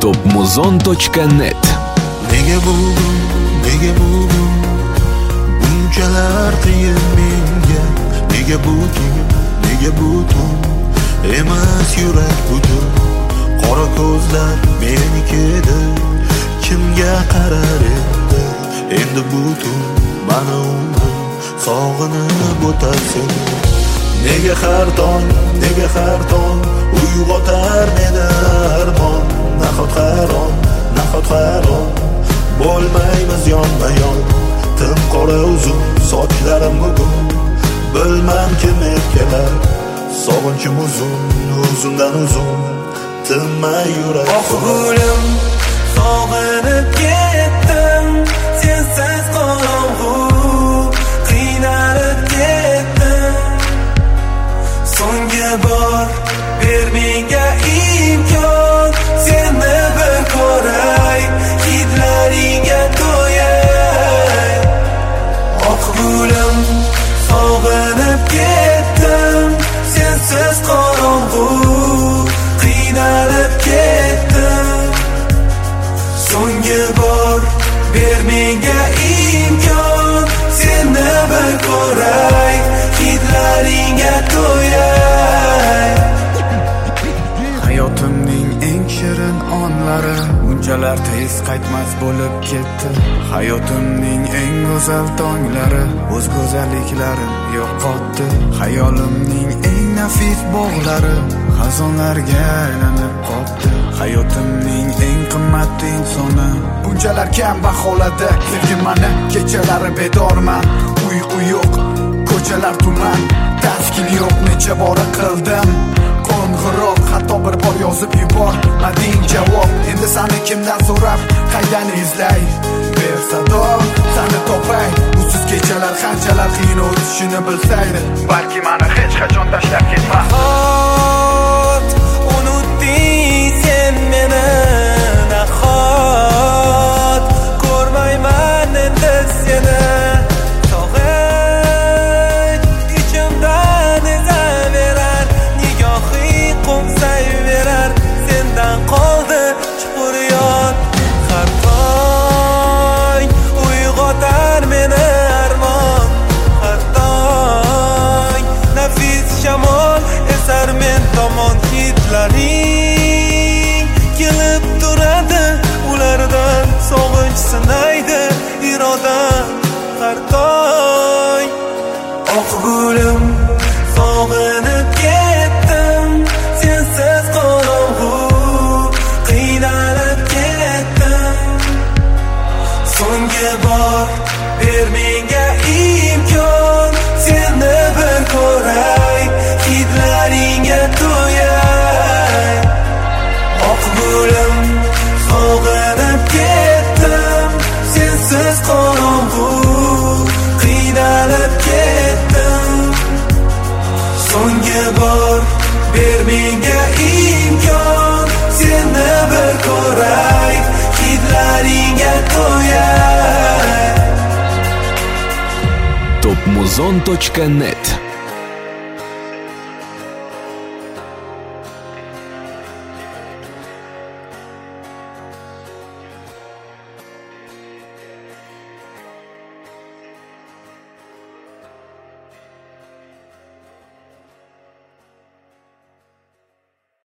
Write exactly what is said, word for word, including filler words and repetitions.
topmuzon точка net. Nega bugun, nega bugun bunchalar qiyin menga? Nega butun, nega butun emas yurak butun? Qora ko'zlar menikida, kimga qarar endi? Endi butun mana umrim sog'inib o'tasin. Nega har tong, nega har tong uyg'otar meni armon? Nahot harom, nahot harom bo'lmaymiz yonma-yon. Tim qora uzun sochlarim bugun bilmam kim erkalar. Sog'inchim uzun, uzundan uzun tinmay yurak. Oh gulim, sog'inib ketdim, sensiz qorong'u qiynalib ketdim. So'nggi bor ber menga imkon, seni bir ko'ray, hidlaringga to'yay. Oh gulim, sog'inib ketdim, sensiz qorong'u qiynalib ketdim. So'nggi bor ber menga imkon, seni bir ko'ray, hidlaringga to'yay. Hayotimning eng shirin onlari unchalar tez qaytmas bo'lib ketdi. Hayotimning eng go'zal tonglari o'z go'zalliklarini yo'qotdi. Hayolimning eng nafis bog'lari xazonlarga aylanib qoldi. Hayotimning eng qimmat insoni bunchalar kam baholada. Sevgim mani kechalari bedorman, uyqu yo'q, ko'chalar tuman, tashkil yo'q, necha bora qildim qo'ng'iroq, hatto bir bor yozib yubormading javob. Endi seni kimdan so'rab, qaydan izlay? Ber sado, seni topay. Usiz kechalar qanchalar qiyin o'tishini bilsaydi, balki meni hech qachon tashlab ketmas. Nahot unutding sen meni, nahot ko'rmayman endi seni. Sog'inch ichimdan ezaverar, nigohing qo'msayverar. Sendan qoldi chuqur yon, har tong uyg'otar meni armon. Har tong nafis shamol esar men tomon. Hidlaring kelib turadi, ulardan sog'inch sinaydi irodam har tong. Oh gulim, sog'inib ketdim, sensiz qorong'u qiynalib ketdim. So'nggi bor ber menga imkon, seni bir ko'ray, hidlaringga to'yay. Oh gulim, sog'inib ketdim, sensiz qorong'u qiynalib ketdim. So'nggi bor ber menga imkon, seni bir ko'ray, hidlaringga to'yay. topmuzon точка net